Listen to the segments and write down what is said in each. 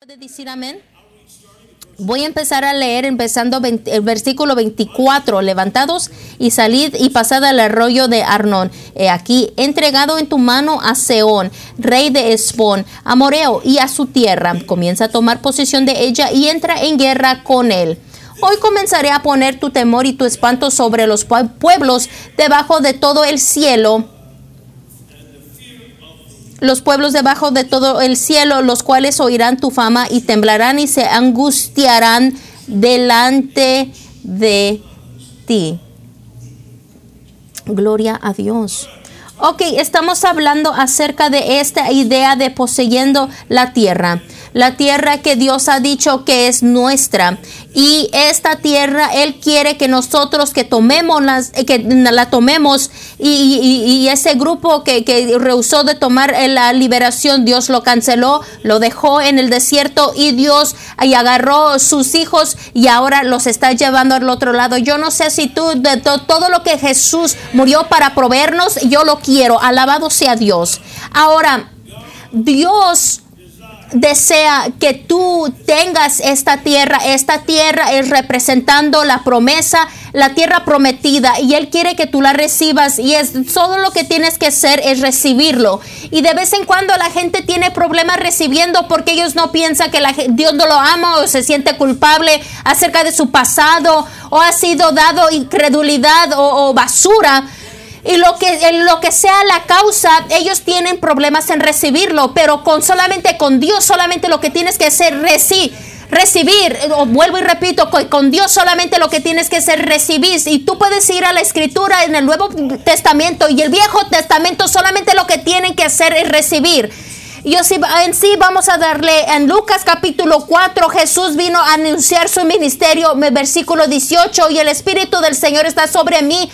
puede decir amén? Voy a empezar a leer empezando el versículo 24. Levantados y salid y pasad al arroyo de Arnón. He aquí, entregado en tu mano a Sehón, rey de Hesbón, amorreo, y a su tierra. Comienza a tomar posesión de ella y entra en guerra con él. Hoy comenzaré a poner tu temor y tu espanto sobre los pueblos debajo de todo el cielo. Los pueblos debajo de todo el cielo, los cuales oirán tu fama y temblarán y se angustiarán delante de ti. Gloria a Dios. Ok, estamos hablando acerca de esta idea de poseyendo la tierra. La tierra que Dios ha dicho que es nuestra. Y esta tierra, Él quiere que nosotros que la tomemos. Y ese grupo que rehusó de tomar la liberación, Dios lo canceló, lo dejó en el desierto. Y Dios agarró sus hijos y ahora los está llevando al otro lado. Yo no sé si tú, de todo lo que Jesús murió para proveernos, yo lo quiero. Alabado sea Dios. Ahora, Dios desea que tú tengas esta tierra. Esta tierra es representando la promesa, la tierra prometida, y Él quiere que tú la recibas, y es todo lo que tienes que hacer es recibirlo. Y de vez en cuando la gente tiene problemas recibiendo porque ellos no piensan que Dios no lo ama, o se siente culpable acerca de su pasado, o ha sido dado incredulidad o basura. Y lo que sea la causa, ellos tienen problemas en recibirlo, pero solamente con Dios, solamente lo que tienes que hacer recibir, vuelvo y repito, con Dios solamente lo que tienes que hacer recibir. Y tú puedes ir a la Escritura en el Nuevo Testamento y el Viejo Testamento, solamente lo que tienen que hacer es recibir. En sí vamos a darle en Lucas capítulo 4, Jesús vino a anunciar su ministerio, versículo 18, y el Espíritu del Señor está sobre mí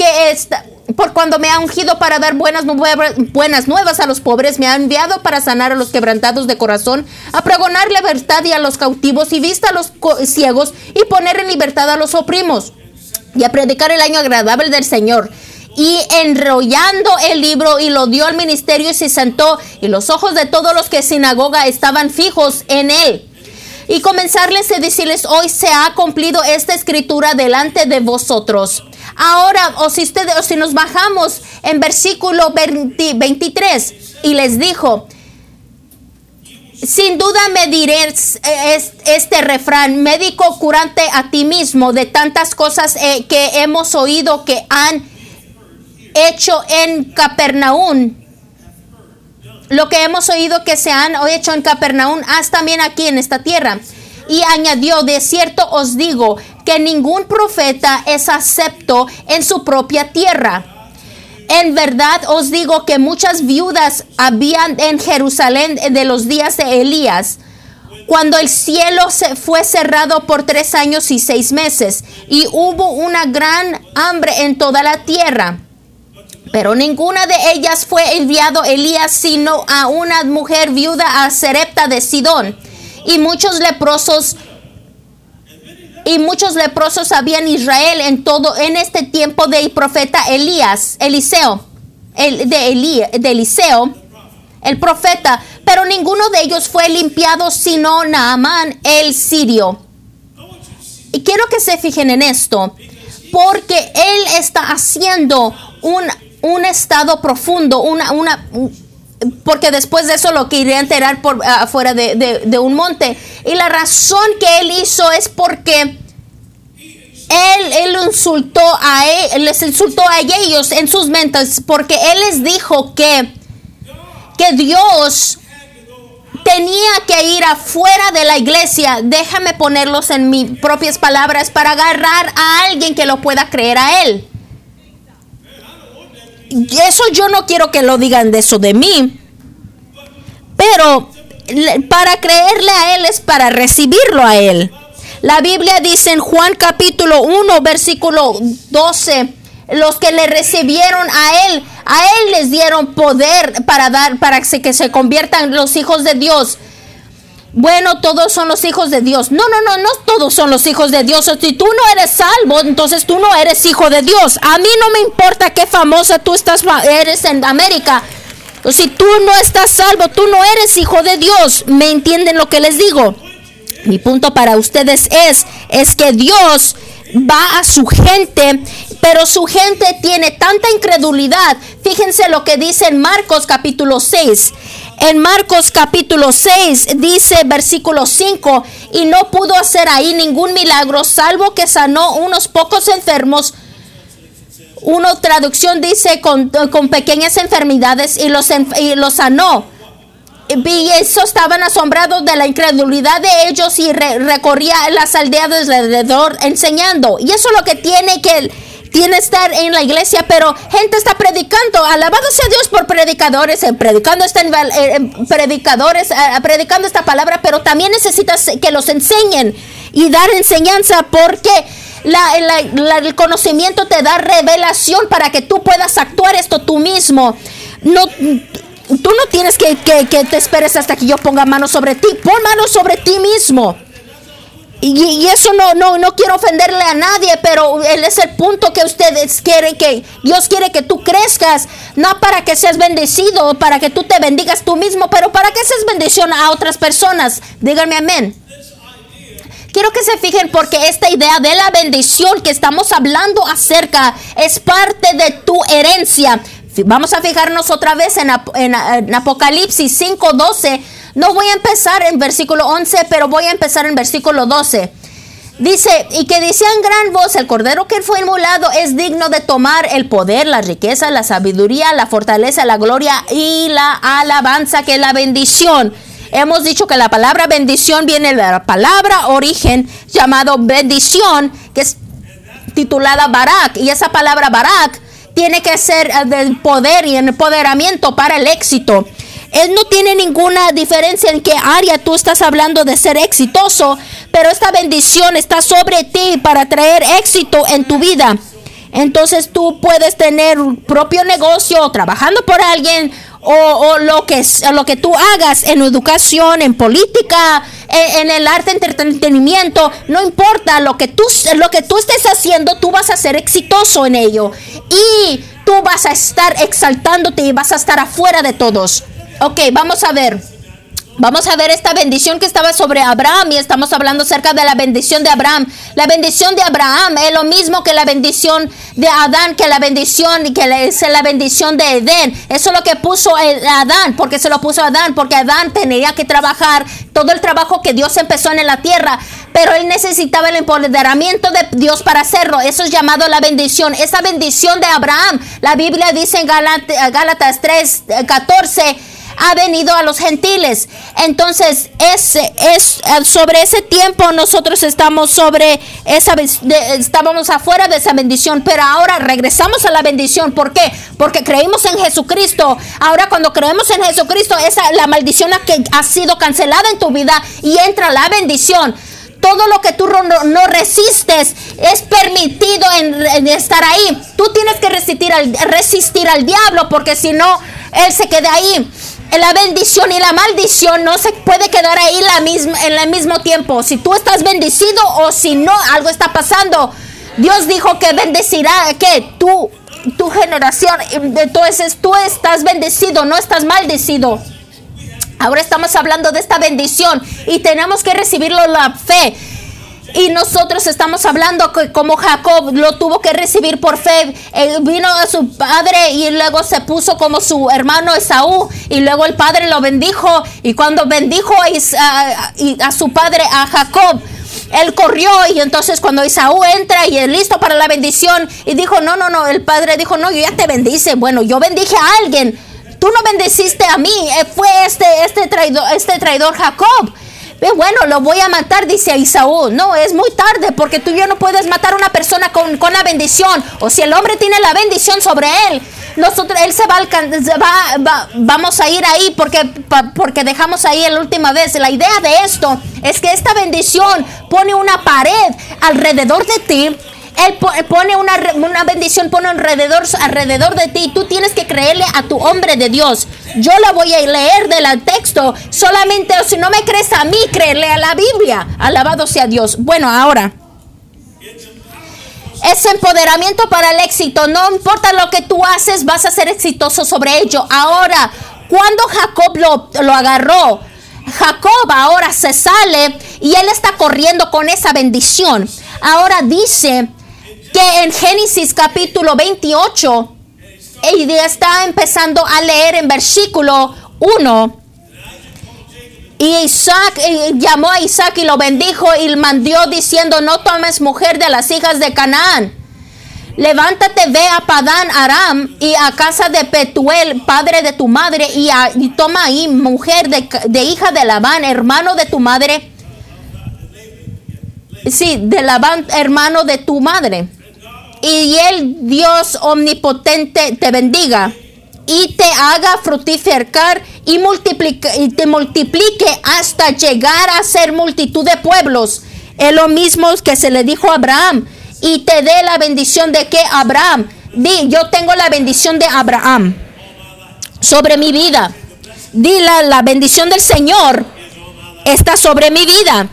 por cuando me ha ungido para dar buenas nuevas a los pobres, me ha enviado para sanar a los quebrantados de corazón, a pregonar libertad y a los cautivos y vista a los ciegos, y poner en libertad a los oprimidos, y a predicar el año agradable del Señor. Y enrollando el libro, y lo dio al ministerio y se sentó, y los ojos de todos los que sinagoga estaban fijos en él. Y comenzarles a decirles: hoy se ha cumplido esta escritura delante de vosotros. Ahora, si nos bajamos en versículo 23, y les dijo: sin duda me diréis este refrán, médico, cúrate a ti mismo de tantas cosas que hemos oído que han hecho en Capernaum. Lo que hemos oído que se han hecho en Capernaum, haz también aquí en esta tierra. Y añadió: de cierto os digo que ningún profeta es acepto en su propia tierra. En verdad os digo que muchas viudas habían en Jerusalén de los días de Elías, cuando el cielo fue cerrado por 3 años y 6 meses, y hubo una gran hambre en toda la tierra. Pero ninguna de ellas fue enviado Elías, sino a una mujer viuda, a Sarepta de Sidón. Y muchos leprosos había en Israel en este tiempo del profeta Eliseo, el profeta. Pero ninguno de ellos fue limpiado, sino Naamán el sirio. Y quiero que se fijen en esto, porque él está haciendo un estado profundo, porque después de eso lo quería enterrar por afuera de un monte. Y la razón que él hizo es porque él les insultó a ellos en sus mentes, porque él les dijo que Dios tenía que ir afuera de la iglesia. Déjame ponerlos en mis propias palabras, para agarrar a alguien que lo pueda creer a él. Eso yo no quiero que lo digan de eso de mí, pero para creerle a él es para recibirlo a él. La Biblia dice en Juan capítulo 1 versículo 12, los que le recibieron a él les dieron poder para que se conviertan los hijos de Dios. Bueno, todos son los hijos de Dios. No todos son los hijos de Dios. Si tú no eres salvo, entonces tú no eres hijo de Dios. A mí no me importa qué famosa tú eres en América. Si tú no estás salvo, tú no eres hijo de Dios. ¿Me entienden lo que les digo? Mi punto para ustedes es que Dios va a su gente, pero su gente tiene tanta incredulidad. Fíjense lo que dice en Marcos capítulo 6. En Marcos capítulo 6 dice versículo 5, y no pudo hacer ahí ningún milagro, salvo que sanó unos pocos enfermos. Una traducción dice con pequeñas enfermedades y los sanó. Y eso estaban asombrados de la incredulidad de ellos y recorría las aldeas alrededor enseñando. Y eso es lo que tiene estar en la iglesia, pero gente está predicando. Alabado sea Dios por predicadores, predicando esta palabra, pero también necesitas que los enseñen y dar enseñanza, porque el conocimiento te da revelación para que tú puedas actuar esto tú mismo. Tú no tienes que te esperes hasta que yo ponga manos sobre ti. Pon manos sobre ti mismo. Y eso no quiero ofenderle a nadie, pero él es el punto que ustedes quieren, que Dios quiere que tú crezcas, no para que seas bendecido, para que tú te bendigas tú mismo, pero para que seas bendición a otras personas. Díganme amén. Quiero que se fijen, porque esta idea de la bendición que estamos hablando acerca es parte de tu herencia. Vamos a fijarnos otra vez en Apocalipsis 5:12. No voy a empezar en versículo 11, pero voy a empezar en versículo 12. Dice, y que decía en gran voz, el cordero que fue inmolado es digno de tomar el poder, la riqueza, la sabiduría, la fortaleza, la gloria y la alabanza, que es la bendición. Hemos dicho que la palabra bendición viene de la palabra origen llamado bendición, que es titulada Barak, y esa palabra Barak tiene que ser del poder y empoderamiento para el éxito. Él no tiene ninguna diferencia en qué área tú estás hablando de ser exitoso, pero esta bendición está sobre ti para traer éxito en tu vida. Entonces tú puedes tener un propio negocio trabajando por alguien, o lo que tú hagas en educación, en política, en el arte, entretenimiento. No importa lo que tú estés haciendo, tú vas a ser exitoso en ello, y tú vas a estar exaltándote y vas a estar afuera de todos. Ok, vamos a ver esta bendición que estaba sobre Abraham, y estamos hablando acerca de la bendición de Abraham. La bendición de Abraham es lo mismo que la bendición de Adán, que la bendición de Edén. Eso es lo que puso Adán. Porque se lo puso a Adán, porque Adán tenía que trabajar todo el trabajo que Dios empezó en la tierra, pero él necesitaba el empoderamiento de Dios para hacerlo. Eso es llamado la bendición. Esa bendición de Abraham, la Biblia dice en Gálatas 3:14, ha venido a los gentiles. Entonces sobre ese tiempo nosotros estábamos afuera de esa bendición, pero ahora regresamos a la bendición. ¿Por qué? Porque creímos en Jesucristo. Ahora, cuando creemos en Jesucristo, la maldición que ha sido cancelada en tu vida, y entra la bendición. Todo lo que tú no resistes es permitido en estar ahí. Tú tienes que resistir al diablo, porque si no, él se queda ahí. La bendición y la maldición no se puede quedar ahí en el mismo tiempo. Si tú estás bendecido o si no, algo está pasando. Dios dijo que bendecirá que tu generación. Entonces tú estás bendecido, no estás maldecido. Ahora estamos hablando de esta bendición y tenemos que recibirlo la fe. Y nosotros estamos hablando que como Jacob lo tuvo que recibir por fe. Vino a su padre y luego se puso como su hermano Esaú, y luego el padre lo bendijo, y cuando bendijo a su padre, a Jacob, él corrió, y entonces cuando Esaú entra y es listo para la bendición, y dijo no, el padre dijo, no, yo ya te bendice. Bueno, yo bendije a alguien, tú no bendeciste a mí, fue este traidor Jacob. Bueno, lo voy a matar, dice Esaú. No, es muy tarde, porque tú ya no puedes matar a una persona con la bendición. O si el hombre tiene la bendición sobre él, él vamos a ir ahí porque dejamos ahí la última vez. La idea de esto es que esta bendición pone una pared alrededor de ti. Él pone una bendición, pone alrededor de ti. Tú tienes que creerle a tu hombre de Dios. Yo la voy a leer del texto. Solamente, si no me crees a mí, créele a la Biblia. Alabado sea Dios. Bueno, ahora, es empoderamiento para el éxito. No importa lo que tú haces, vas a ser exitoso sobre ello. Ahora, cuando Jacob lo agarró, Jacob ahora se sale y él está corriendo con esa bendición. Ahora dice que en Génesis capítulo 28, y está empezando a leer en versículo 1. Y Isaac llamó a Isaac y lo bendijo y mandó diciendo: no tomes mujer de las hijas de Canaán. Levántate, ve a Padán Aram y a casa de Petuel, padre de tu madre, y toma ahí mujer de hija de Labán, hermano de tu madre. Sí, de Labán, hermano de tu madre. Y el Dios omnipotente te bendiga y te haga fructificar y te multiplique hasta llegar a ser multitud de pueblos. Es lo mismo que se le dijo a Abraham. Y te dé la bendición de que Abraham. Di: yo tengo la bendición de Abraham sobre mi vida. Di: la bendición del Señor está sobre mi vida.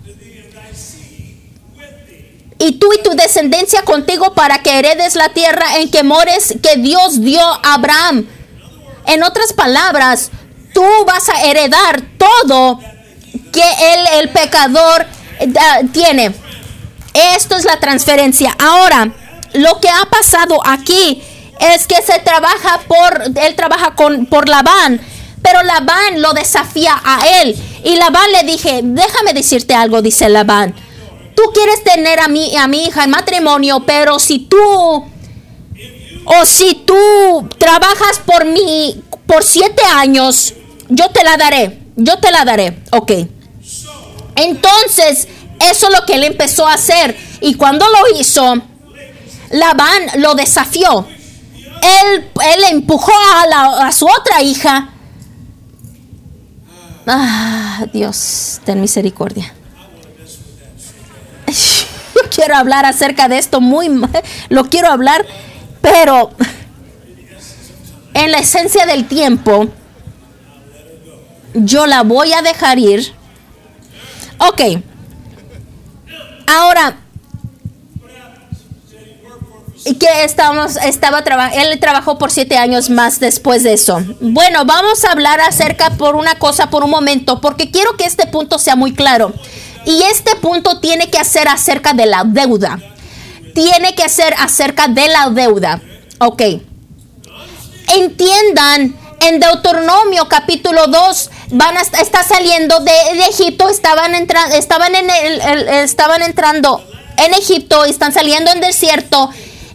Y tú y tu descendencia contigo, para que heredes la tierra en que mores, que Dios dio a Abraham. En otras palabras, tú vas a heredar todo que el pecador tiene. Esto es la transferencia. Ahora, lo que ha pasado aquí es que él trabaja por Labán, pero Labán lo desafía a él. Y Labán le dije: déjame decirte algo, dice Labán. Tú quieres tener a mi hija en matrimonio, pero si tú trabajas por mí por 7 años, yo te la daré. Ok. Entonces, eso es lo que él empezó a hacer. Y cuando lo hizo, Labán lo desafió. Él empujó a su otra hija. Dios, ten misericordia. Yo quiero hablar acerca de esto, lo quiero hablar, pero en la esencia del tiempo, yo la voy a dejar ir. Ok. Ahora, él trabajó por 7 años más después de eso. Bueno, vamos a hablar acerca por una cosa por un momento, porque quiero que este punto sea muy claro. Y este punto tiene que ser acerca de la deuda. Ok. Entiendan, en Deuteronomio capítulo 2 está saliendo de Egipto, estaban entrando en Egipto, están saliendo en desierto.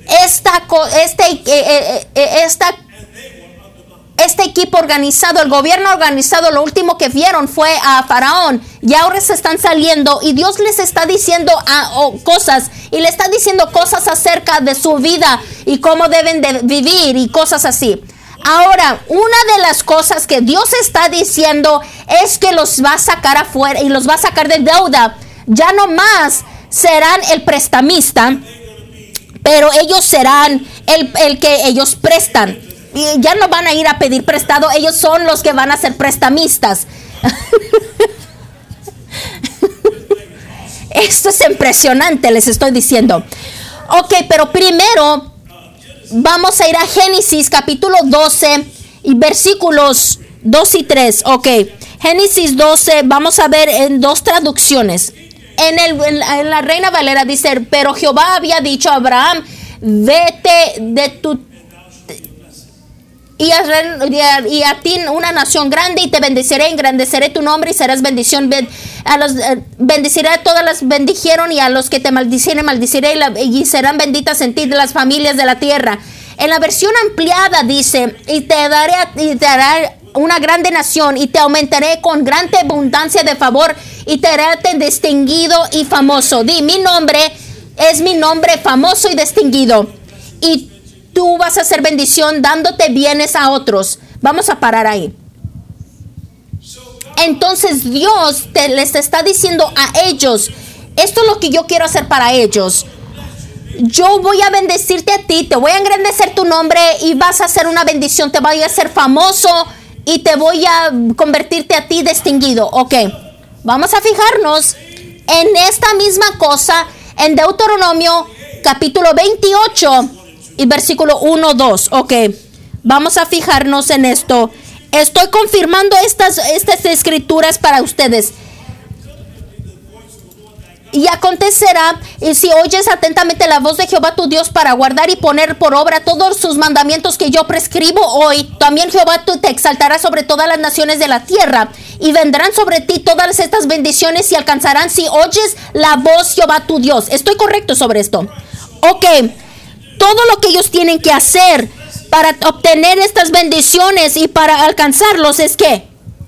Este equipo organizado, el gobierno organizado, lo último que vieron fue a Faraón, y ahora se están saliendo y Dios les está diciendo cosas, y le está diciendo cosas acerca de su vida y cómo deben de vivir y cosas así. Ahora, una de las cosas que Dios está diciendo es que los va a sacar afuera y los va a sacar de deuda. Ya no más serán el prestamista, pero ellos serán el que ellos prestan. Y ya no van a ir a pedir prestado, ellos son los que van a ser prestamistas. Esto es impresionante, les estoy diciendo. Ok, pero primero vamos a ir a Génesis capítulo 12 y versículos 2 y 3. Ok, Génesis 12, vamos a ver en 2 traducciones. En la Reina Valera dice: pero Jehová había dicho a Abraham: vete de tu y a ti una nación grande, y te bendeciré, engrandeceré tu nombre y serás bendición. Bendeciré a todas las bendijeron, y a los que te maldicieren maldiciré, y serán benditas en ti de las familias de la tierra. En la versión ampliada dice: y te daré una grande nación, y te aumentaré con grande abundancia de favor, y te haré distinguido y famoso. Di: mi nombre es mi nombre famoso y distinguido, y tú vas a hacer bendición dándote bienes a otros. Vamos a parar ahí. Entonces Dios les está diciendo a ellos: esto es lo que yo quiero hacer para ellos. Yo voy a bendecirte a ti, te voy a engrandecer tu nombre y vas a hacer una bendición, te voy a hacer famoso y te voy a convertirte a ti distinguido. Ok, vamos a fijarnos en esta misma cosa en Deuteronomio capítulo 28 y versículo 1, 2. Ok, vamos a fijarnos en esto Estoy confirmando estas escrituras para ustedes. Y acontecerá, y si oyes atentamente la voz de Jehová tu Dios para guardar y poner por obra todos sus mandamientos que yo prescribo hoy, también Jehová tú te exaltará sobre todas las naciones de la tierra, y vendrán sobre ti todas estas bendiciones y alcanzarán si oyes la voz Jehová tu Dios. ¿Estoy correcto sobre esto? Ok, todo lo que ellos tienen que hacer para obtener estas bendiciones y para alcanzarlos es que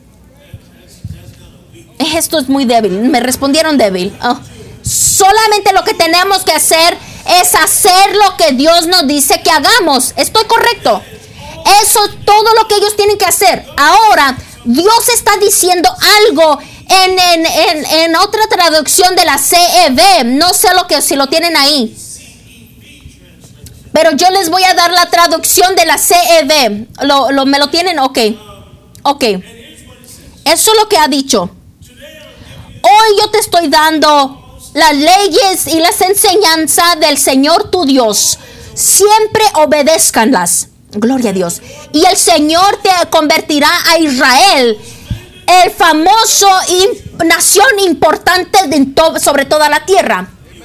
esto es muy débil. Me respondieron débil. Solamente lo que tenemos que hacer es hacer lo que Dios nos dice que hagamos. ¿Estoy correcto? Eso es todo lo que ellos tienen que hacer. Ahora, Dios está diciendo algo en otra traducción de la CEV. No sé si lo tienen ahí, pero yo les voy a dar la traducción de la CEV. ¿Me lo tienen? Ok. Eso es lo que ha dicho. Hoy yo te estoy dando las leyes y las enseñanzas del Señor tu Dios. Siempre obedézcanlas. Gloria a Dios. Y el Señor te convertirá a Israel, el famoso nación importante sobre toda la tierra.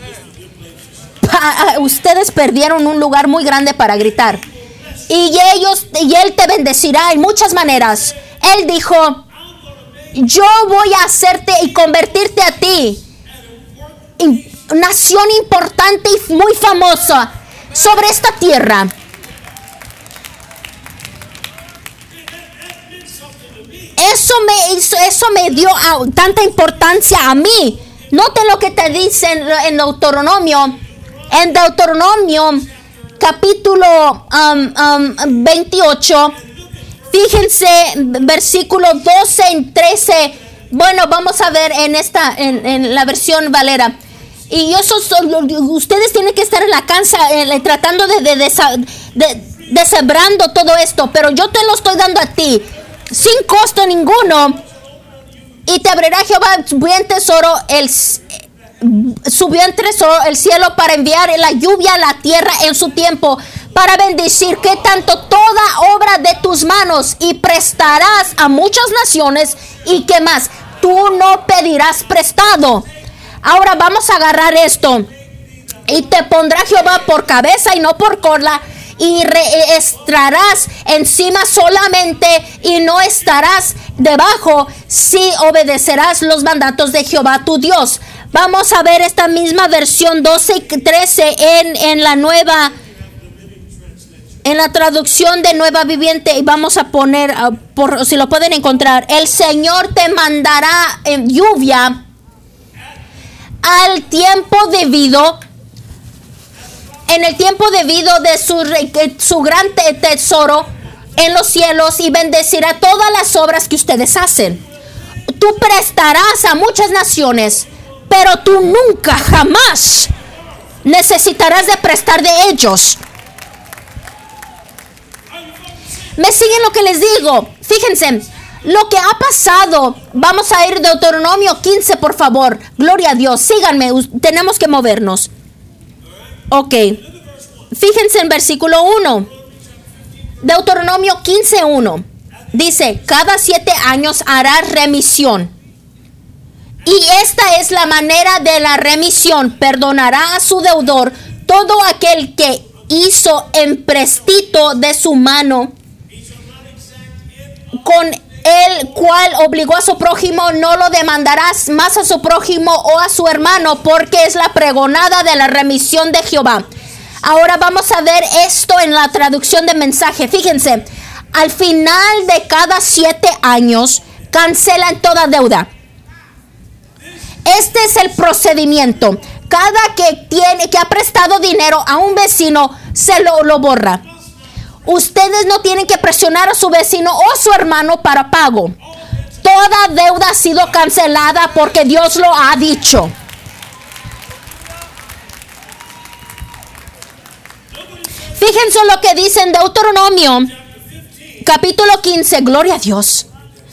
Ustedes perdieron un lugar muy grande para gritar. Y Él te bendecirá en muchas maneras. Él dijo: yo voy a hacerte y convertirte a ti nación importante y muy famosa sobre esta tierra. Eso me dio tanta importancia a mí. Noten lo que te dicen en Deuteronomio. En Deuteronomio capítulo 28. Fíjense, versículo 12 y 13. Bueno, vamos a ver en la versión Valera. Y ustedes tienen que estar en la casa tratando de deshebrando todo esto. Pero yo te lo estoy dando a ti, sin costo ninguno. Y te abrirá Jehová su bien tesoro, el cielo, para enviar la lluvia a la tierra en su tiempo, para bendecir que tanto toda obra de tus manos, y prestarás a muchas naciones. Y que más, tú no pedirás prestado. Ahora vamos a agarrar esto. Y te pondrá Jehová por cabeza y no por cola, y estarás encima solamente y no estarás debajo, si obedecerás los mandatos de Jehová tu Dios. Vamos a ver esta misma versión 12 y 13 en la traducción de Nueva Viviente, y vamos a poner, si lo pueden encontrar: el Señor te mandará lluvia al tiempo debido, en el tiempo debido de su gran tesoro en los cielos, y bendecirá todas las obras que ustedes hacen. Tú prestarás a muchas naciones, pero tú nunca, jamás necesitarás de prestar de ellos. ¿Me siguen lo que les digo? Fíjense lo que ha pasado. Vamos a ir a Deuteronomio 15, por favor. Gloria a Dios. Síganme, tenemos que movernos. Ok. Fíjense en versículo 1. Deuteronomio 15:1. Dice: cada 7 años hará remisión. Y esta es la manera de la remisión: perdonará a su deudor todo aquel que hizo empréstito de su mano, con el cual obligó a su prójimo. No lo demandarás más a su prójimo o a su hermano, porque es la pregonada de la remisión de Jehová. Ahora vamos a ver esto en la traducción de Mensaje. Fíjense: al final de cada 7 años cancelan toda deuda. Este es el procedimiento. Cada que ha prestado dinero a un vecino, se lo borra. Ustedes no tienen que presionar a su vecino o su hermano para pago. Toda deuda ha sido cancelada porque Dios lo ha dicho. Fíjense lo que dice en Deuteronomio capítulo 15. Gloria a Dios.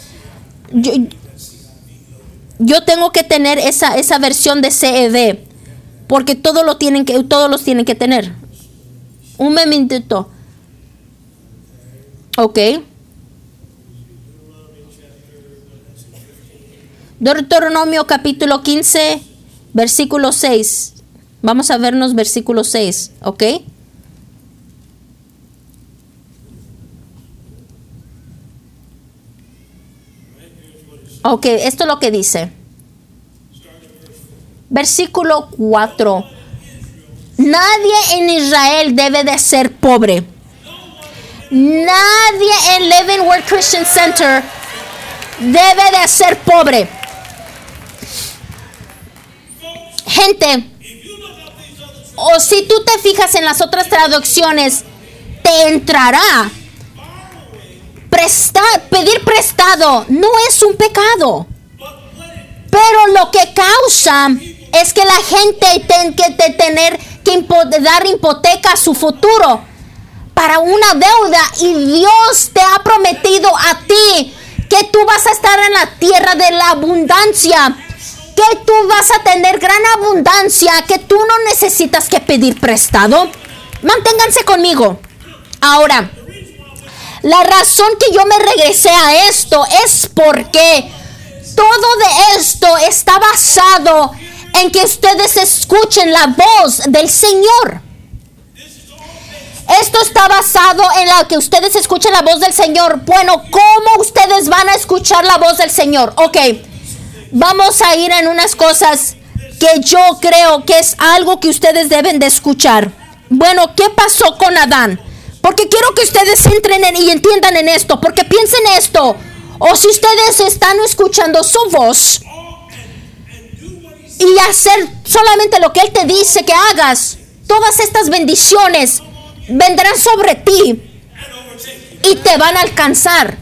Yo tengo que tener esa versión de CEV, porque todos los tienen que tener. Un momentito. Ok. Deuteronomio capítulo 15, versículo 6. Vamos a vernos versículo 6, ¿ok? Ok, esto es lo que dice. Versículo 4. Nadie en Israel debe de ser pobre. Nadie en Living Word Christian Center debe de ser pobre. Gente, o si tú te fijas en las otras traducciones, te entrará. Pedir prestado no es un pecado, pero lo que causa es que la gente tenga que tener que dar hipoteca a su futuro para una deuda, y Dios te ha prometido a ti que tú vas a estar en la tierra de la abundancia, que tú vas a tener gran abundancia, que tú no necesitas que pedir prestado. Manténganse conmigo. Ahora, la razón que yo me regresé a esto es porque todo de esto está basado en que ustedes escuchen la voz del Señor. Esto está basado en la que ustedes escuchen la voz del Señor. Bueno, ¿cómo ustedes van a escuchar la voz del Señor? Ok, vamos a ir en unas cosas que yo creo que es algo que ustedes deben de escuchar. Bueno, ¿qué pasó con Adán? Porque quiero que ustedes entren y entiendan en esto, porque piensen esto. O si ustedes están escuchando su voz y hacer solamente lo que Él te dice que hagas, todas estas bendiciones vendrán sobre ti y te van a alcanzar.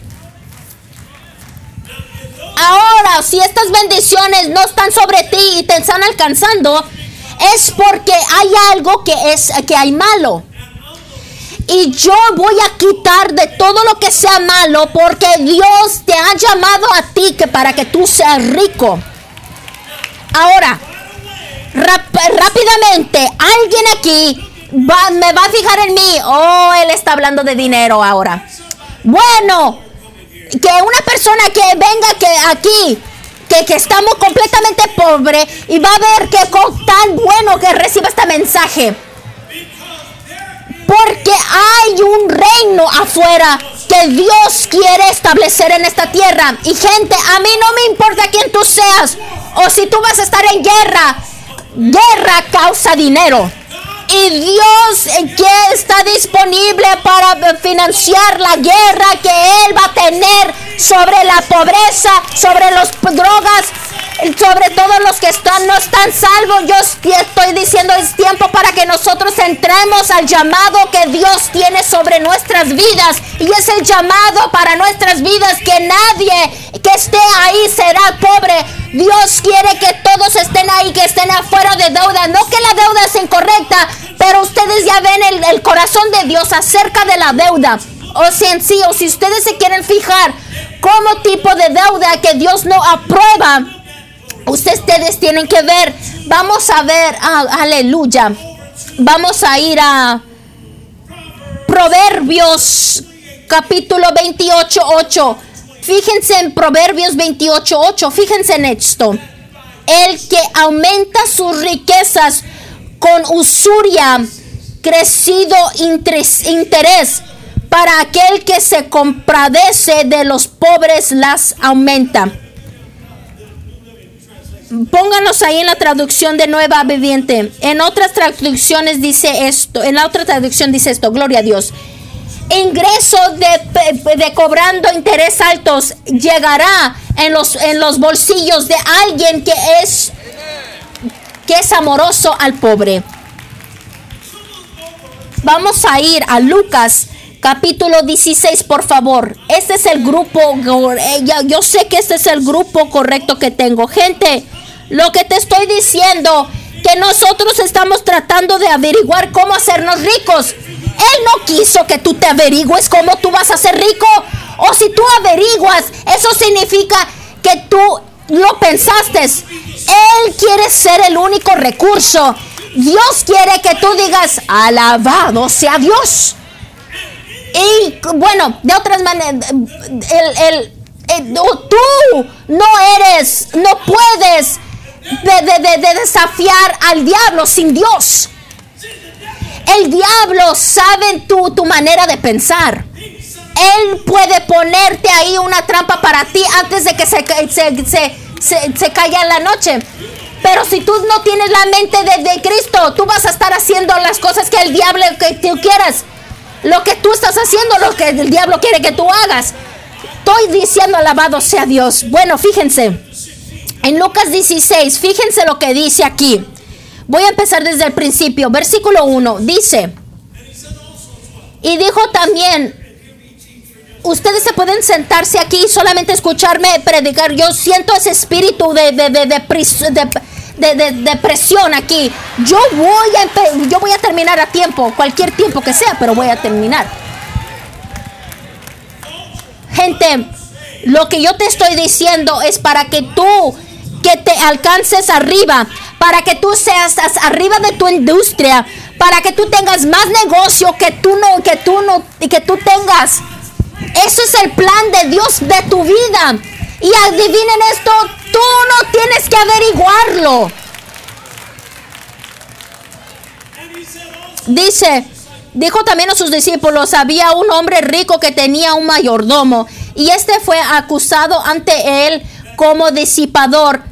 Ahora, si estas bendiciones no están sobre ti y te están alcanzando, es porque hay algo que hay malo. Y yo voy a quitar de todo lo que sea malo, porque Dios te ha llamado a ti para que tú seas rico. Ahora, rápidamente, alguien aquí me va a fijar en mí. Oh, él está hablando de dinero ahora. Bueno, que una persona que venga aquí, que estamos completamente pobres, y va a ver que con tan bueno que reciba este mensaje. Porque hay un reino afuera que Dios quiere establecer en esta tierra. Y gente, a mí no me importa quién tú seas, o si tú vas a estar en guerra. Guerra causa dinero. Y Dios que está disponible para financiar la guerra que Él va a tener sobre la pobreza, sobre las drogas, sobre todos los que no están salvos. Yo estoy diciendo, es tiempo para que nosotros entremos al llamado que Dios tiene sobre nuestras vidas. Y es el llamado para nuestras vidas, que nadie que esté ahí será pobre. Dios quiere que todos estén ahí, que estén afuera de deuda. No que la deuda es incorrecta, pero ustedes ya ven el corazón de Dios acerca de la deuda. O si ustedes se quieren fijar como tipo de deuda que Dios no aprueba, ustedes tienen que ver. Vamos a ver, aleluya. Vamos a ir a Proverbios capítulo 28:8. Fíjense en Proverbios 28:8. Fíjense en esto. El que aumenta sus riquezas con usuria, crecido interés, para aquel que se compadece de los pobres las aumenta. Pónganos ahí en la traducción de Nueva Viviente. En otras traducciones dice esto. En la otra traducción dice esto. Gloria a Dios. Ingreso de cobrando interés altos llegará en los bolsillos de alguien que es amoroso al pobre. Vamos a ir a Lucas capítulo 16, por favor. Este es el grupo. Yo sé que este es el grupo correcto que tengo. Gente, lo que te estoy diciendo, que nosotros estamos tratando de averiguar cómo hacernos ricos. Él no quiso que tú te averigües cómo tú vas a ser rico. O si tú averiguas, eso significa que tú lo pensaste. Él quiere ser el único recurso. Dios quiere que tú digas, alabado sea Dios. Y bueno, de otras maneras, tú no puedes de desafiar al diablo sin Dios. El diablo sabe tu manera de pensar. Él puede ponerte ahí una trampa para ti antes de que se caiga la noche. Pero si tú no tienes la mente de Cristo, tú vas a estar haciendo las cosas que el diablo que tú quieras. Lo que tú estás haciendo, lo que el diablo quiere que tú hagas. Estoy diciendo alabado sea Dios. Bueno, fíjense. En Lucas 16, fíjense lo que dice aquí. Voy a empezar desde el principio. Versículo 1 dice: y dijo también, ustedes se pueden sentarse aquí y solamente escucharme predicar. Yo siento ese espíritu de presión aquí. Yo voy a terminar a tiempo, cualquier tiempo que sea, pero voy a terminar. Gente, lo que yo te estoy diciendo es para que tú que te alcances arriba, para que tú seas arriba de tu industria, para que tú tengas más negocio que tú tengas. Eso es el plan de Dios de tu vida. Y adivinen esto, tú no tienes que averiguarlo. Dijo también a sus discípulos: había un hombre rico que tenía un mayordomo, y este fue acusado ante él como disipador.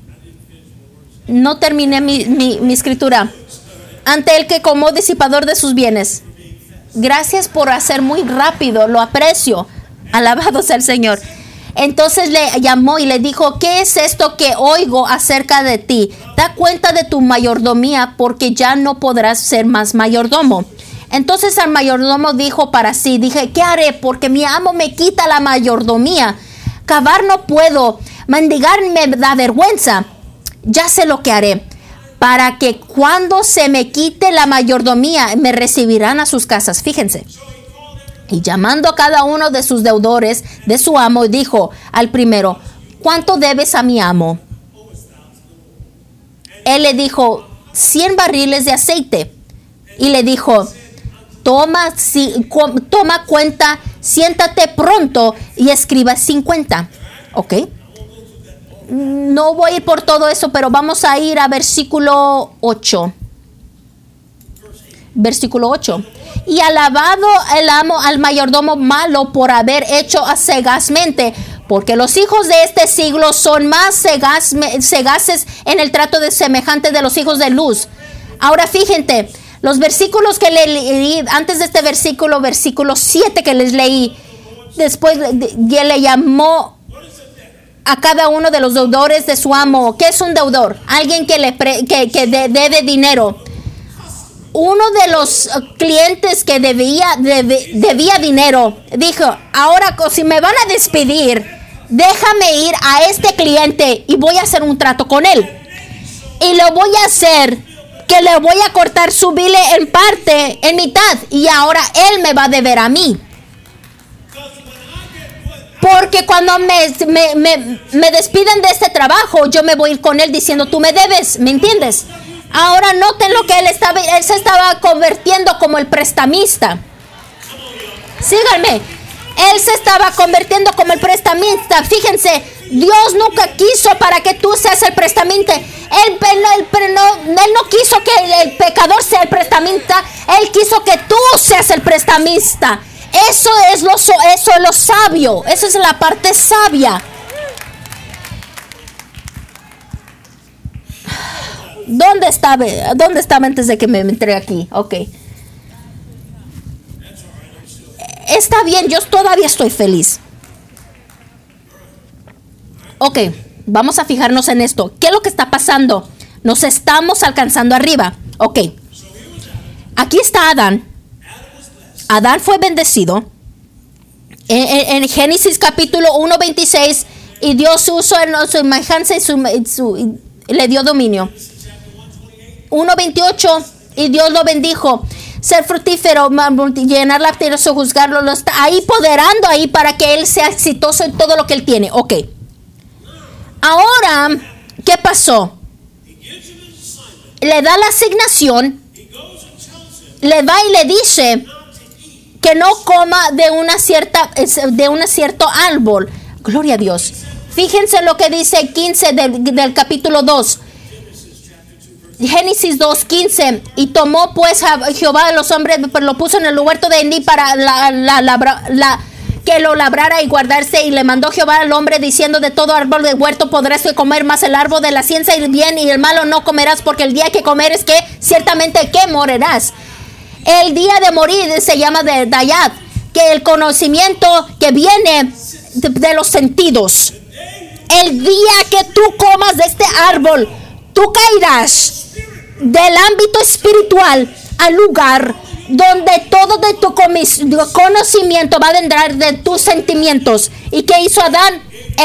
No terminé mi escritura. Ante él que como disipador de sus bienes. Gracias por hacer muy rápido, lo aprecio. Alabado sea el Señor. Entonces le llamó y le dijo: ¿qué es esto que oigo acerca de ti? Da cuenta de tu mayordomía, porque ya no podrás ser más mayordomo. Entonces el mayordomo dijo para sí: ¿qué haré? Porque mi amo me quita la mayordomía. Cavar no puedo, mendigar me da vergüenza. Ya sé lo que haré, para que cuando se me quite la mayordomía me recibirán a sus casas. Fíjense. Y llamando a cada uno de sus deudores de su amo, dijo al primero: ¿cuánto debes a mi amo? Él le dijo: 100 barriles de aceite. Y le dijo: toma cuenta, siéntate pronto y escriba 50. Ok. No voy a ir por todo eso, pero vamos a ir a versículo 8. Versículo 8. Y alabado el amo al mayordomo malo por haber hecho sagazmente, porque los hijos de este siglo son más sagaces en el trato de semejante de los hijos de luz. Ahora fíjense, los versículos que leí antes de este versículo 7 que les leí, después le llamó a cada uno de los deudores de su amo. ¿Qué es un deudor? Alguien que debe dinero. Uno de los clientes que debía dinero dijo: ahora si me van a despedir, déjame ir a este cliente y voy a hacer un trato con él. Y lo voy a hacer que le voy a cortar su bile en mitad, y ahora él me va a deber a mí. Porque cuando me despiden de este trabajo, yo me voy a ir con él diciendo: tú me debes, ¿me entiendes? Ahora noten lo que él se estaba convirtiendo como el prestamista. Síganme. Él se estaba convirtiendo como el prestamista. Fíjense, Dios nunca quiso para que tú seas el prestamista. Él no quiso que el pecador sea el prestamista. Él quiso que tú seas el prestamista. Eso es lo sabio. Esa es la parte sabia. ¿Dónde estaba antes de que me entré aquí? Ok. Está bien, yo todavía estoy feliz. Ok, vamos a fijarnos en esto. ¿Qué es lo que está pasando? Nos estamos alcanzando arriba. Ok. Aquí está Adán. Adán fue bendecido. En Génesis capítulo 1:26, y Dios usó en su imagen y le dio dominio. 1:28, y Dios lo bendijo. Ser fructífero, llenar la tierra, sojuzgarlo, lo está ahí poderando ahí para que él sea exitoso en todo lo que él tiene. Ok. Ahora, ¿qué pasó? Le da la asignación, le va y le dice que no coma de un cierto árbol. Gloria a Dios. Fíjense lo que dice 15 del capítulo 2. Génesis 2:15. Y tomó pues a Jehová a los hombres, pero lo puso en el huerto de Edén para que lo labrara y guardarse. Y le mandó Jehová al hombre diciendo: de todo árbol del huerto podrás comer, mas el árbol de la ciencia del bien y el malo no comerás, porque el día que comeres, que ciertamente que morirás. El día de morir se llama de Dayat, que el conocimiento que viene de los sentidos. El día que tú comas de este árbol, tú caerás del ámbito espiritual al lugar donde todo de tu conocimiento va a vendrá de tus sentimientos. ¿Y qué hizo Adán?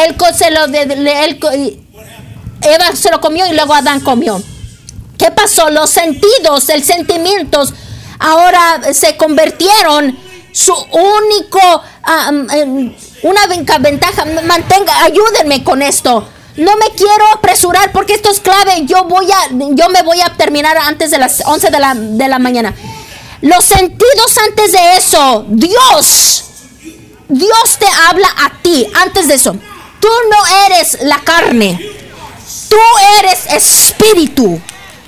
Eva se lo comió y luego Adán comió. ¿Qué pasó? Los sentidos, los sentimientos ahora se convirtieron su único una ventaja. Ayúdenme con esto. No me quiero apresurar porque esto es clave. Yo me voy a terminar antes de las 11 de la mañana. Los sentidos antes de eso, Dios te habla a ti antes de eso. Tú no eres la carne, tú eres espíritu.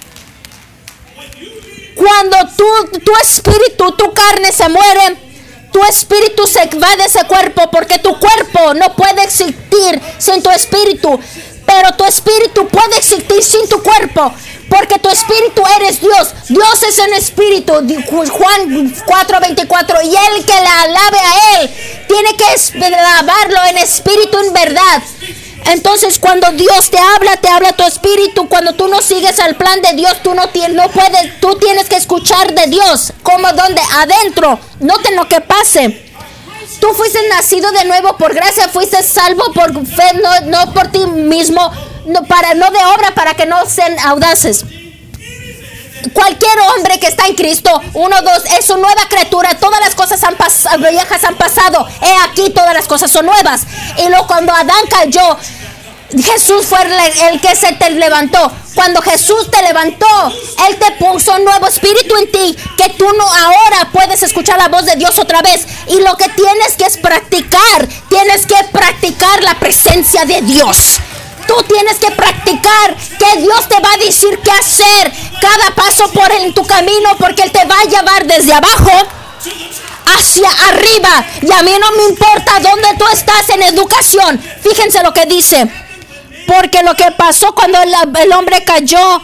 Cuando tu espíritu, tu carne se muere, tu espíritu se va de ese cuerpo, porque tu cuerpo no puede existir sin tu espíritu, pero tu espíritu puede existir sin tu cuerpo, porque tu espíritu eres Dios. Dios es un espíritu, Juan 4:24, y el que le alabe a Él tiene que alabarlo en espíritu, en verdad. Entonces, cuando Dios te habla tu espíritu. Cuando tú no sigues el plan de Dios, tú no puedes, tú tienes que escuchar de Dios. ¿Cómo? ¿Dónde? Adentro. Noten lo que pase. Tú fuiste nacido de nuevo por gracia, fuiste salvo por fe, no por ti mismo, no de obra, para que no sean audaces. Cualquier hombre que está en Cristo, 1, 2, es una nueva criatura. Todas las cosas viejas han pasado. He aquí, todas las cosas son nuevas. Y luego cuando Adán cayó, Jesús fue el que se te levantó. Cuando Jesús te levantó, Él te puso un nuevo espíritu en ti, que tú no ahora puedes escuchar la voz de Dios otra vez. Y lo que tienes que tienes que practicar la presencia de Dios. Tú tienes que practicar que Dios te va a decir qué hacer cada paso en tu camino, porque Él te va a llevar desde abajo hacia arriba. Y a mí no me importa dónde tú estás en educación. Fíjense lo que dice. Porque lo que pasó cuando el hombre cayó,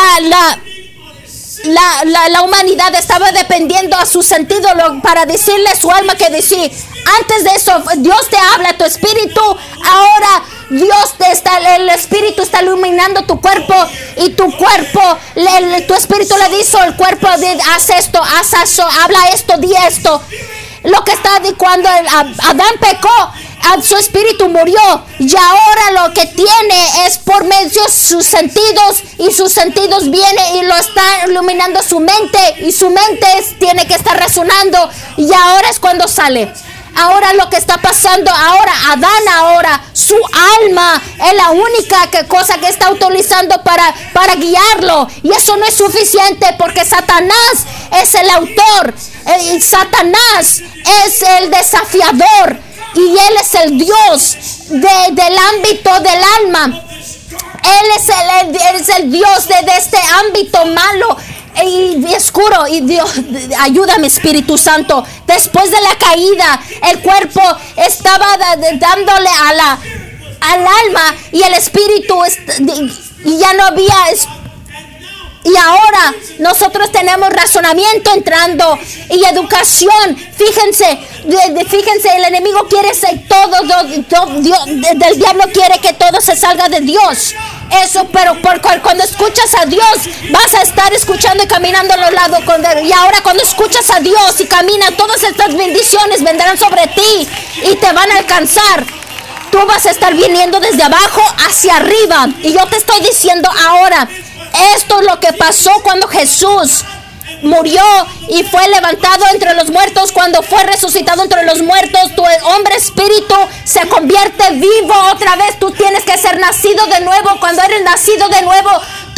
la humanidad estaba dependiendo a su sentido para decirle a su alma que decir. Antes de eso, Dios te habla, tu espíritu. Ahora el espíritu está iluminando tu cuerpo, y tu cuerpo, tu espíritu le dice al cuerpo: haz esto, haz eso, habla esto, di esto. Lo que está cuando Adán pecó, su espíritu murió, y ahora lo que tiene es por medio de sus sentidos, y sus sentidos vienen y lo está iluminando su mente, y su mente tiene que estar resonando, y ahora es cuando sale. Ahora lo que está pasando, Adán, su alma es la única cosa que está utilizando para guiarlo, y eso no es suficiente, porque Satanás es el autor, y Satanás es el desafiador, y él es el Dios del ámbito del alma. Él es el Dios de este ámbito malo y oscuro. Y Dios, ayúdame, Espíritu Santo. Después de la caída, el cuerpo estaba dándole al alma, y el espíritu y ya no había. Y ahora nosotros tenemos razonamiento entrando y educación. Fíjense, el enemigo quiere ser del diablo quiere que todo se salga de Dios. Eso, pero cuando escuchas a Dios, vas a estar escuchando y caminando a los lados. Y ahora cuando escuchas a Dios y caminas, todas estas bendiciones vendrán sobre ti y te van a alcanzar. Tú vas a estar viniendo desde abajo hacia arriba. Y yo te estoy diciendo ahora, esto es lo que pasó cuando Jesús murió y fue levantado entre los muertos. Cuando fue resucitado entre los muertos, tu hombre espíritu se convierte vivo otra vez. Tú tienes que ser nacido de nuevo. Cuando eres nacido de nuevo, tu hombre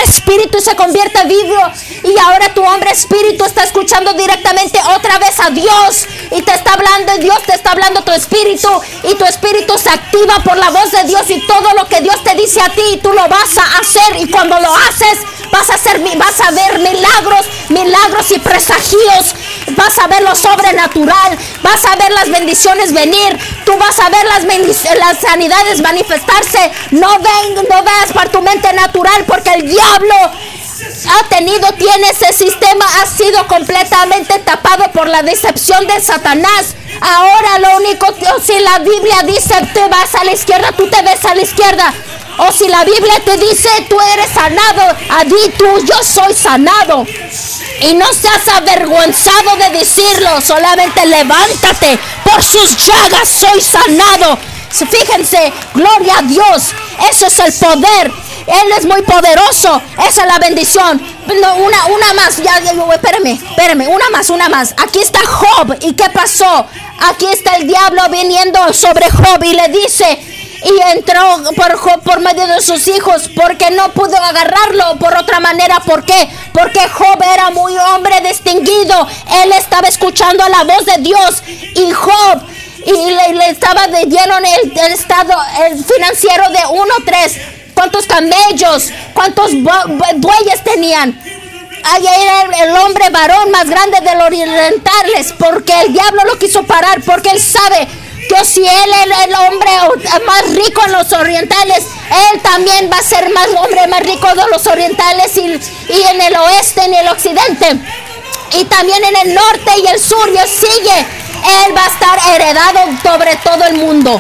espíritu y se convierte vivo. Y ahora tu hombre espíritu está escuchando directamente otra vez a Dios. Y te está hablando, y Dios te está hablando tu espíritu. Y tu espíritu se activa por la voz de Dios. Y todo lo que Dios te dice a ti, tú lo vas a hacer. Y cuando lo haces, vas a ver milagros y presagios. Vas a ver lo sobrenatural. Vas a ver las bendiciones venir. Tú vas a ver las sanidades manifestarse. No veas por tu mente natural, porque el diablo tiene ese sistema, ha sido completamente tapado por la decepción de Satanás. Ahora lo único, si la Biblia dice te vas a la izquierda, tú te ves a la izquierda. O si la Biblia te dice tú eres sanado, di tú, yo soy sanado. Y no seas avergonzado de decirlo, solamente levántate, por sus llagas soy sanado. Fíjense, gloria a Dios, eso es el poder. Él es muy poderoso, esa es la bendición. No, una más, espérame, una más. Aquí está Job, ¿y qué pasó? Aquí está el diablo viniendo sobre Job y le dice, y entró por Job por medio de sus hijos, porque no pudo agarrarlo por otra manera. ¿Por qué? Porque Job era muy hombre distinguido. Él estaba escuchando la voz de Dios, y Job le estaba de lleno en el estado financiero de 1-3. ¿Cuántos camellos? ¿Cuántos bueyes tenían? Ahí era el hombre varón más grande de los orientales, porque el diablo lo quiso parar, porque él sabe que si él es el hombre más rico en los orientales, él también va a ser hombre más rico de los orientales, y en el oeste, en el occidente, y también en el norte y el sur, y sigue. Él va a estar heredado sobre todo el mundo.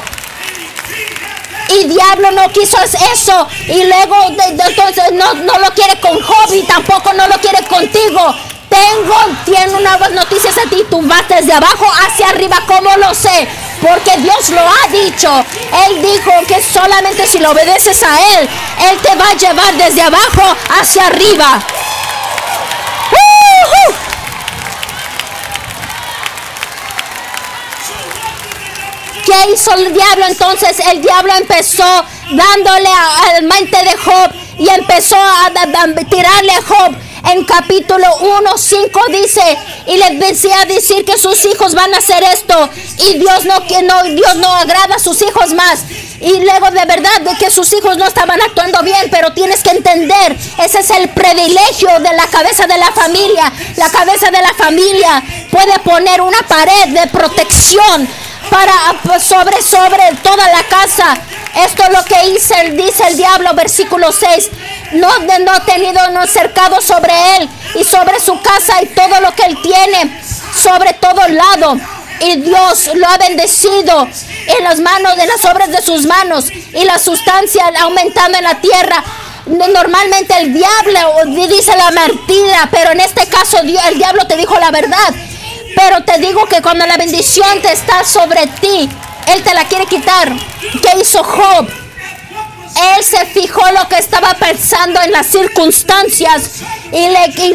Y diablo no quiso eso, y luego entonces no lo quiere con Job, y tampoco no lo quiere contigo. Tiene unas noticias a ti. Tú vas desde abajo hacia arriba. ¿Cómo lo sé? Porque Dios lo ha dicho. Él dijo que solamente si lo obedeces a Él, Él te va a llevar desde abajo hacia arriba. ¿Qué hizo el diablo entonces? El diablo empezó dándole al mente de Job, y empezó a tirarle a Job. En capítulo 1:5 dice, y les decía a decir que sus hijos van a hacer esto, y Dios no agrada a sus hijos más. Y luego de verdad de que sus hijos no estaban actuando bien, pero tienes que entender, ese es el privilegio de la cabeza de la familia. La cabeza de la familia puede poner una pared de protección sobre toda la casa. Esto es lo que dice el diablo, versículo 6. No cercado sobre él y sobre su casa y todo lo que él tiene, sobre todo lado. Y Dios lo ha bendecido en las obras de sus manos, y la sustancia aumentando en la tierra. Normalmente el diablo dice la mentira, pero en este caso el diablo te dijo la verdad. Pero te digo que cuando la bendición te está sobre ti, Él te la quiere quitar. ¿Qué hizo Job? Él se fijó lo que estaba pensando en las circunstancias, y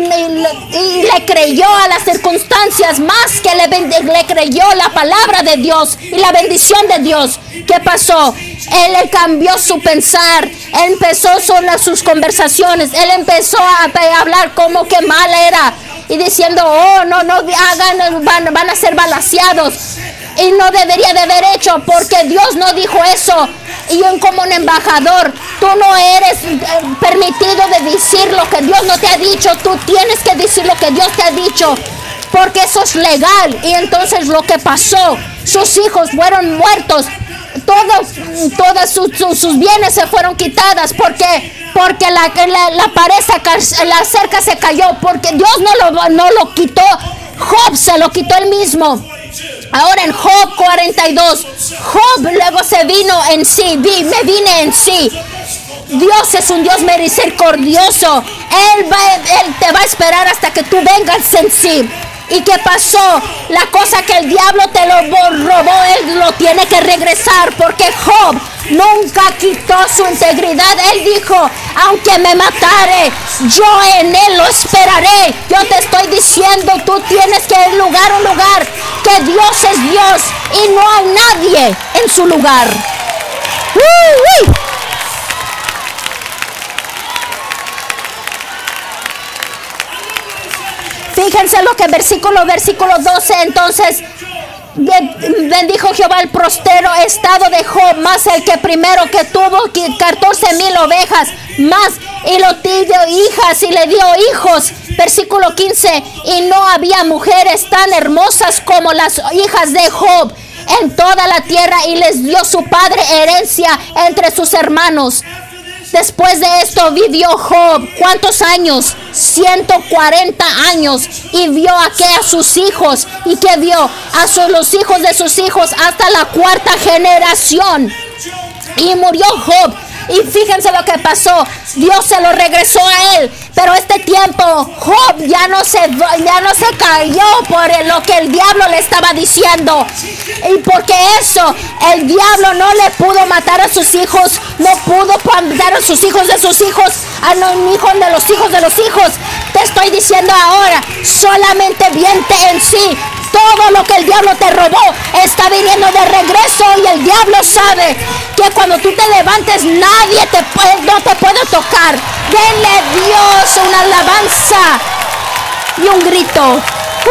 le creyó a las circunstancias más que le creyó la palabra de Dios y la bendición de Dios. ¿Qué pasó? Él cambió su pensar. Él empezó sobre sus conversaciones. Él empezó a hablar como que mal era, y diciendo, van a ser balaceados. Y no debería de haber hecho, porque Dios no dijo eso. Y yo, como un embajador, tú no eres permitido de decir lo que Dios no te ha dicho. Tú tienes que decir lo que Dios te ha dicho, porque eso es legal. Y entonces lo que pasó, sus hijos fueron muertos. Todas sus bienes se fueron quitadas. ¿Por qué? Porque la pared, la cerca se cayó, porque Dios no lo quitó. Job se lo quitó él mismo. Ahora en Job 42, Job luego se vino en sí, me vine en sí. Dios es un Dios misericordioso. Él te va a esperar hasta que tú vengas en sí. ¿Y qué pasó? La cosa que el diablo te lo robó, Él lo tiene que regresar, porque Job nunca quitó su integridad. Él dijo, aunque me matare, yo en Él lo esperaré. Yo te estoy diciendo, tú tienes que ir a un lugar, que Dios es Dios y no hay nadie en su lugar. fíjense lo que versículo 12, entonces bendijo Jehová el próspero estado de Job, más el que primero que tuvo 14,000 ovejas, más y lo dio hijas y le dio hijos. Versículo 15, y no había mujeres tan hermosas como las hijas de Job en toda la tierra, y les dio su padre herencia entre sus hermanos. Después de esto vivió Job, ¿cuántos años? 140 años, y vio a sus hijos, y que vio a los hijos de sus hijos hasta la 4ª generación. Y murió Job. Y fíjense lo que pasó. Dios se lo regresó a él. Pero este tiempo Job ya no se cayó por lo que el diablo le estaba diciendo. Y porque eso, el diablo no le pudo matar a sus hijos. No pudo matar a sus hijos de sus hijos. A los hijos de los hijos de los hijos. Te estoy diciendo ahora, solamente viente en sí. Todo lo que el diablo te robó está viniendo de regreso, y el diablo sabe que cuando tú te levantes nadie no te puede tocar. Denle a Dios una alabanza y un grito.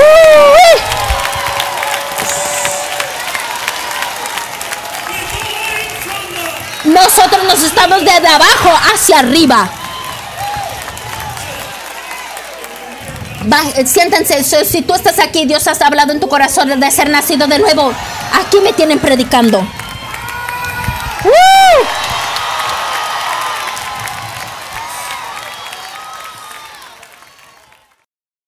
Nosotros nos estamos desde abajo hacia arriba. Siéntense, si tú estás aquí, Dios has hablado en tu corazón de ser nacido de nuevo. Aquí me tienen predicando.